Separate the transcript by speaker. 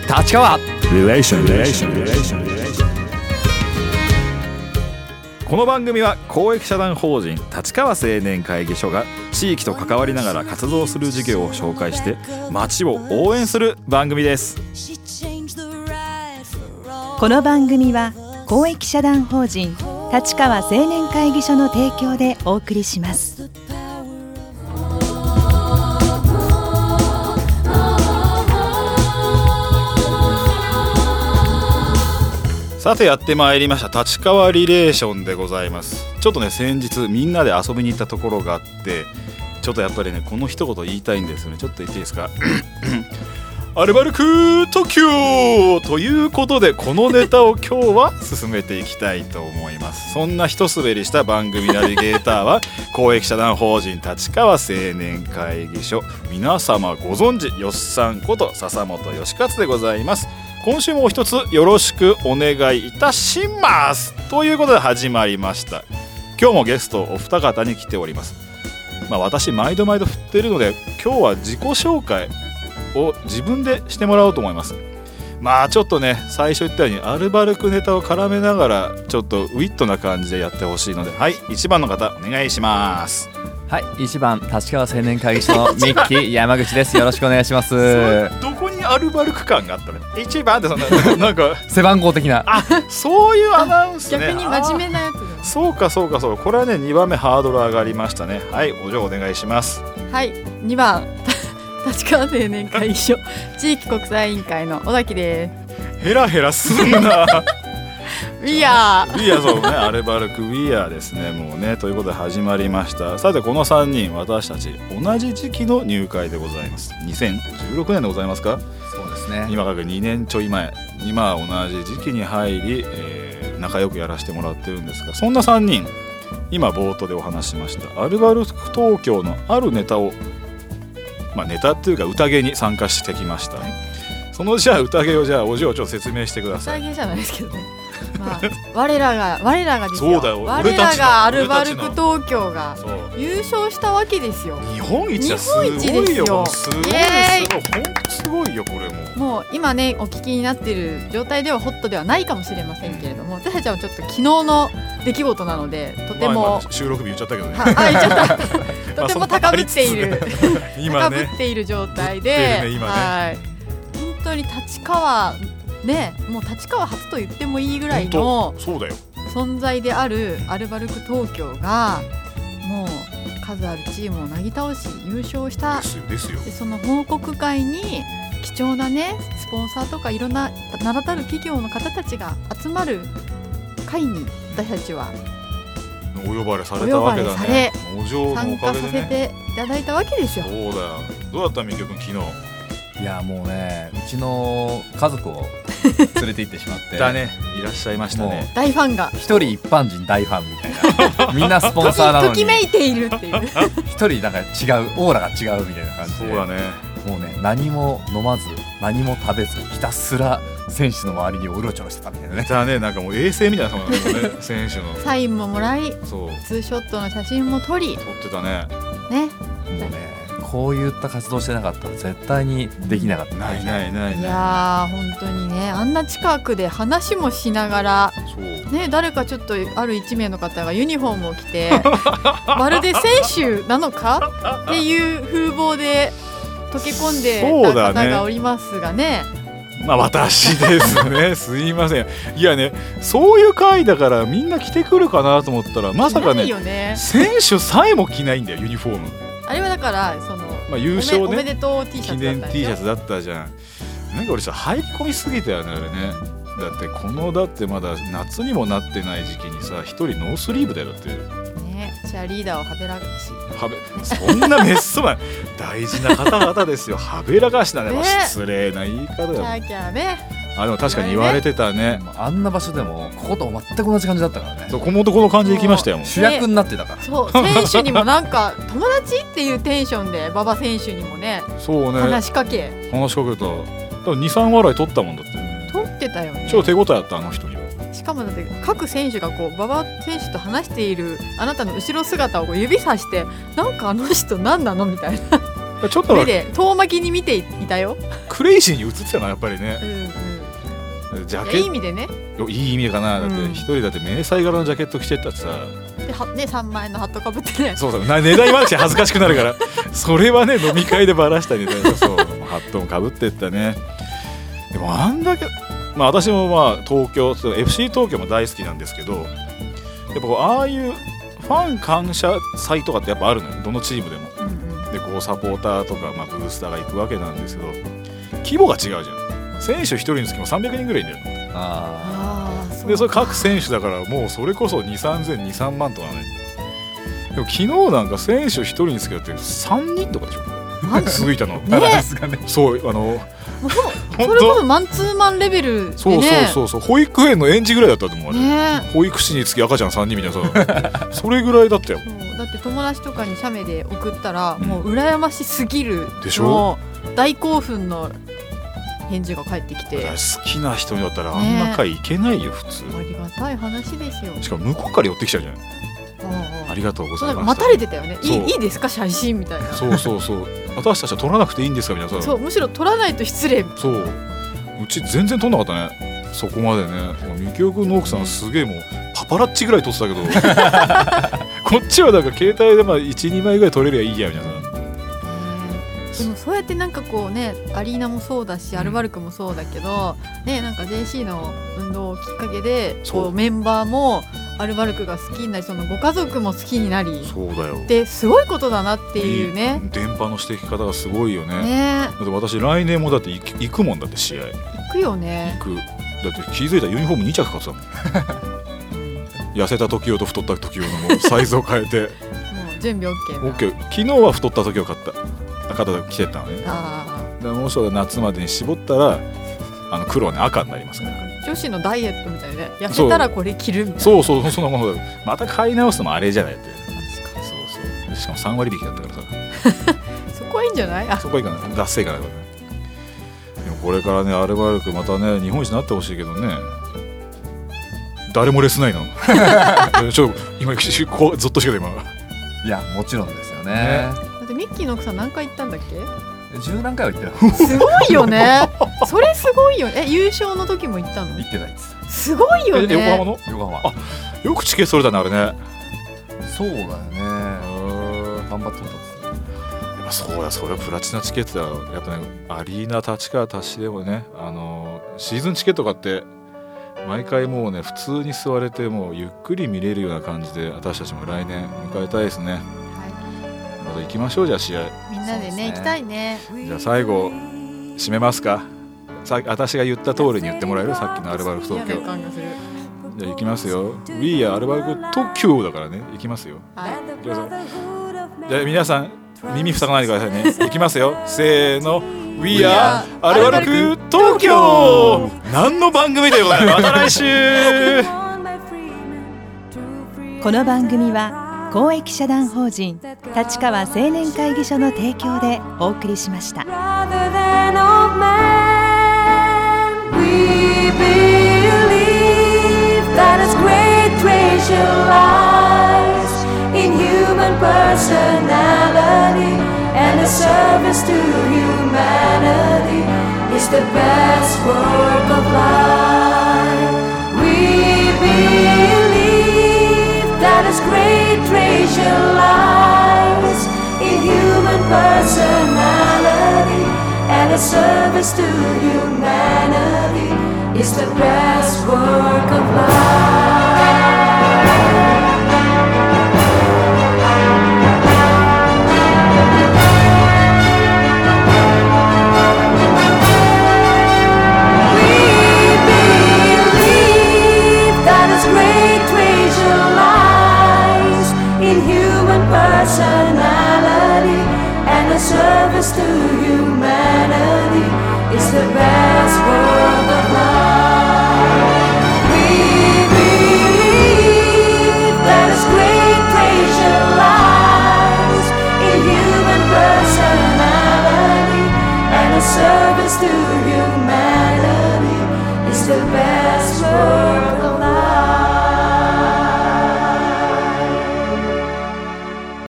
Speaker 1: 立川
Speaker 2: リレーション。この番組は公益社団法人立川青年会議所が地域と関わりながら活動する事業を紹介して町を応援する番組です。
Speaker 3: この番組は公益社団法人立川青年会議所の提供でお送りします。
Speaker 2: さてやってまいりました立川リレーションでございます。ちょっとね先日みんなで遊びに行ったところがあってちょっとやっぱりねこの一言言いたいんですよね。ちょっと言っていいですかアルバルク東京ということでこのネタを今日は進めていきたいと思います。そんな一滑りした番組ナビゲーターは公益社団法人立川青年会議所皆様ご存知よっさんこと笹本義勝でございます。今週も一つよろしくお願いいたしますということで始まりました。今日もゲストお二方に来ております。私毎度毎度振ってるので今日は自己紹介を自分でしてもらおうと思います。ちょっとね最初言ったようにアルバルクネタを絡めながらちょっとウィットな感じでやってほしいので、はい1番の方お願いします。
Speaker 1: はい、1番立川青年会議所のミッキー山口です。よろしくお願いします。
Speaker 2: どこにアルバルク感があったの1番ってそんななんか
Speaker 1: 背番号的な
Speaker 2: そういうアナウンスね。
Speaker 4: 逆に真面目なやつだ。
Speaker 2: そうかこれはね2番目ハードル上がりましたね。はいお嬢お願いします。
Speaker 4: はい2番立川青年会議所地域国際委員会の小崎です。
Speaker 2: ヘラヘラすんな
Speaker 4: ウィアー
Speaker 2: そうねアルバルクウィアーですね。もうねということで始まりました。さてこの3人私たち同じ時期の入会でございます。2016年でございますか。
Speaker 1: そうですね。
Speaker 2: 今から2年ちょい前今同じ時期に入り、仲良くやらせてもらってるんですが、そんな3人今冒頭でお話しましたアルバルク東京のあるネタをネタっていうか宴に参加してきました。そのじゃあ宴をじゃあお嬢ちょっと説明してください。
Speaker 4: 宴じゃないですけどね我らがですよ。
Speaker 2: そうだよ
Speaker 4: 我らがアルバルク東京が優勝したわけですよ。
Speaker 2: 日本一はすごいよ。すごい本当すごいよこれ
Speaker 4: もう今ねお聞きになっている状態ではホットではないかもしれませんけれども、私たちはちょっと昨日の出来事なのでとても、
Speaker 2: 収録日言っちゃったけどね
Speaker 4: 言っちゃったとても高ぶっている
Speaker 2: 今ね
Speaker 4: 高ぶっている状態で、はい本当に立川ねもう立川初と言ってもいいぐらいの存在であるアルバルク東京がもう数あるチームをなぎ倒し優勝した
Speaker 2: ですよ。
Speaker 4: でその報告会に貴重なねスポンサーとかいろんな名だたる企業の方たちが集まる会に私たちは
Speaker 2: お呼ばれされたわけだね。
Speaker 4: 参加させていただいたわけですよ。
Speaker 2: そうだよ。どうだったみきおくん昨日。
Speaker 1: いやもうねうちの家族を連れて行ってしまって
Speaker 2: だねいらっしゃいましたね。
Speaker 4: 大ファンが
Speaker 1: 一人一般人大ファンみたいなみんなスポンサーなのに
Speaker 4: ときめいているっていう
Speaker 1: 一人なんか違うオーラが違うみたいな感じで。
Speaker 2: そうだね。
Speaker 1: もうね何も飲まず何も食べずひたすら選手の周りにうろちょろしてたみたいなね。
Speaker 2: だねなんかもう衛星みたいなそうなんですよね選手の
Speaker 4: サインももらい
Speaker 2: そう
Speaker 4: ツーショットの写真も撮って
Speaker 2: たね。
Speaker 1: もうねこういった活動してなかったら絶対にできなかった。
Speaker 2: ない
Speaker 4: いや本当にねあんな近くで話もしながらね誰かちょっとある1名の方がユニフォームを着てまるで選手なのかっていう風貌で溶け込んでた方がおりますがね。
Speaker 2: 私ですねすいません。いやねそういう会だからみんな着てくるかなと思ったらまさか ね選手さえも着ないんだよユニフォーム。
Speaker 4: あれはだからその、
Speaker 2: 優勝ね
Speaker 4: おめでとう T シャツだったんですよ。
Speaker 2: 記念 T シャツだったじゃん。なんか俺さ入り込みすぎたよねあれね。だってだってまだ夏にもなってない時期にさ一人ノースリーブだよだって
Speaker 4: ね。チアリーダーをはべらかし
Speaker 2: そんなめっそうな大事な方々ですよはべらかしだね。失礼な言い方だよ。
Speaker 4: キャーキャーね。
Speaker 2: でも確かに言われてたね。
Speaker 1: あんな場所でもここと全く同じ感じだったからね。
Speaker 2: そうこの感じで行きましたよ。
Speaker 1: 主役になってたから。
Speaker 4: そう選手にもなんか友達っていうテンションで馬場選手にもね
Speaker 2: そうね
Speaker 4: 話しかけ
Speaker 2: た。2,3笑い取ったもんだって。
Speaker 4: 取ってたよね。
Speaker 2: 超手応えあったあの人には。
Speaker 4: しかもだって各選手がこう馬場選手と話しているあなたの後ろ姿をこう指さしてなんかあの人何なのみたいな
Speaker 2: ちょっと
Speaker 4: 目で遠巻きに見ていたよ。
Speaker 2: クレイジーに映ってたなやっぱりね。ジャケット
Speaker 4: いい意味でね。
Speaker 2: いい意味かな。だって一人だって迷彩柄のジャケット着てったってさ。
Speaker 4: でね、3万円のハットかぶってね。
Speaker 2: そう値段言わなくて恥ずかしくなるからそれはね飲み会でバラしたりね。そうハットもかぶってったね。でもあんだけ私も東京 FC 東京も大好きなんですけど、やっぱこうああいうファン感謝祭とかってやっぱあるのよ、どのチームでも。でこうサポーターとか、ブースターが行くわけなんですけど、規模が違うじゃん。選手1人につきも300人ぐらいいるんだよ。でそれ各選手だからもうそれこそ2,3000、2,3万とかね。でも昨日なんか選手1人につきだって3人とかでしょ続いたの。
Speaker 4: ね、
Speaker 2: そう
Speaker 4: それこそマンツーマンレベルでね。
Speaker 2: そう保育園の園児ぐらいだったと思うね。保育士につき赤ちゃん3人みたいなさそれぐらいだったよ。
Speaker 4: だって友達とかに写メで送ったら、もう羨ましすぎる
Speaker 2: でしょ。
Speaker 4: 大興奮の返事が返ってきて、
Speaker 2: 好きな人にだったらあんな回行けないよ普通。
Speaker 4: ありがたい話ですよ。
Speaker 2: しかも向こうから寄ってきちゃうじゃん。ありがとうございます。
Speaker 4: 待たれてたよね。いいですか写真みたいな。そう
Speaker 2: 私たちは撮らなくていいんですかみたいな。
Speaker 4: そう、むしろ撮らないと失礼。
Speaker 2: そう、うち全然撮んなかったねそこまでね。みきおくんの奥さんすげえもうパパラッチぐらい撮ってたけどこっちはなんか携帯で1,2 枚ぐらい撮れりゃいいやみたいな。
Speaker 4: でもそうやってなんかこうね、アリーナもそうだしアルバルクもそうだけど、なんか JC の運動をきっかけでこうメンバーもアルバルクが好きになり、そのご家族も好きになり、
Speaker 2: そうだよ
Speaker 4: ですごいことだなっていうね。
Speaker 2: 電波のしていき方がすごいよね。だって私来年もだって行くもんだって試合。
Speaker 4: 行くよね。
Speaker 2: だって気づいたらユニフォーム2着買ってたもん痩せた時用と太った時用のもうサイズを変えてもう
Speaker 4: 準備 OK。
Speaker 2: 昨日は太った時を買った肩で着てたのね。もう一度夏までに絞ったら黒はね赤になりますから。
Speaker 4: 女子のダイエットみたいで痩せたらこれ着るみたいな。
Speaker 2: そうそんなものだ。また買い直すのもあれじゃないって。そうしかも3割引きだったからさ
Speaker 4: そこはいいんじゃない。
Speaker 2: そこはいいかな、脱製かな。でもこれからねアルバルクまたね日本一になってほしいけどね。誰もレスないのちょっと今ゾッとしてた今。
Speaker 1: いやもちろんですよね。
Speaker 4: だってミッキーの奥さん何回行ったんだっけ
Speaker 1: ？10何回は行って
Speaker 4: る。すごいよねそれすごいよ。優勝の時も行ったの？
Speaker 1: 行ってないです。
Speaker 4: すごいよね。
Speaker 2: 横浜の？
Speaker 1: 横浜。
Speaker 2: よくチケット取れたねあれね。
Speaker 1: そうだよね。頑張って取ったんですね。
Speaker 2: やっぱそうだ、それはプラチナチケットだ。やっぱねアリーナ立川達でもねシーズンチケット買って毎回もうね普通に座れてもうゆっくり見れるような感じで私たちも来年迎えたいですね。また行きましょう。じゃあ試合
Speaker 4: みんなでね行きたいね。
Speaker 2: じゃあ最後締めますか。私が言った通りに言ってもらえる？さっきのアルバルク東京。じゃあ行きますよ。 We are アルバルク東京だからね。行きますよ。じゃあ皆さん耳塞がないでくださいね。行きますよ。せーのWe are アルバルク東京。何の番組だよこれ。また来週
Speaker 3: この番組は公益社団法人立川青年会議所の提供でお送りしました。
Speaker 5: Service to humanity is the best work of life. We believe that His great treasure lies in human personality, and His service to humanity is the best work of life. Personality and a service to humanity is the best work of life. We believe that His great treasure lies in human personality and a service to